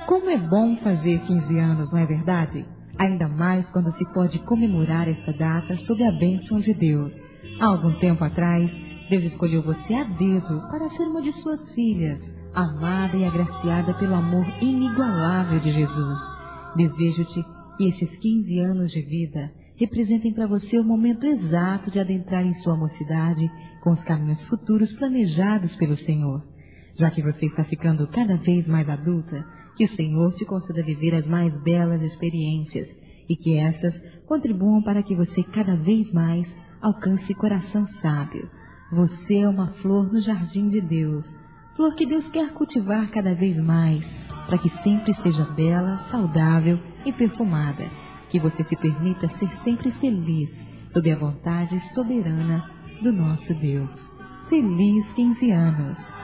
Como é bom fazer 15 anos, não é verdade? Ainda mais quando se pode comemorar esta data sob a bênção de Deus. Há algum tempo atrás, Deus escolheu você a dedo para ser uma de suas filhas, amada e agraciada pelo amor inigualável de Jesus. Desejo-te que estes 15 anos de vida representem para você o momento exato de adentrar em sua mocidade com os caminhos futuros planejados pelo Senhor. Já que você está ficando cada vez mais adulta, que o Senhor te conceda viver as mais belas experiências e que estas contribuam para que você cada vez mais alcance coração sábio. Você é uma flor no jardim de Deus, flor que Deus quer cultivar cada vez mais, para que sempre seja bela, saudável e perfumada. Que você se permita ser sempre feliz, sob a vontade soberana do nosso Deus. Feliz 15 anos!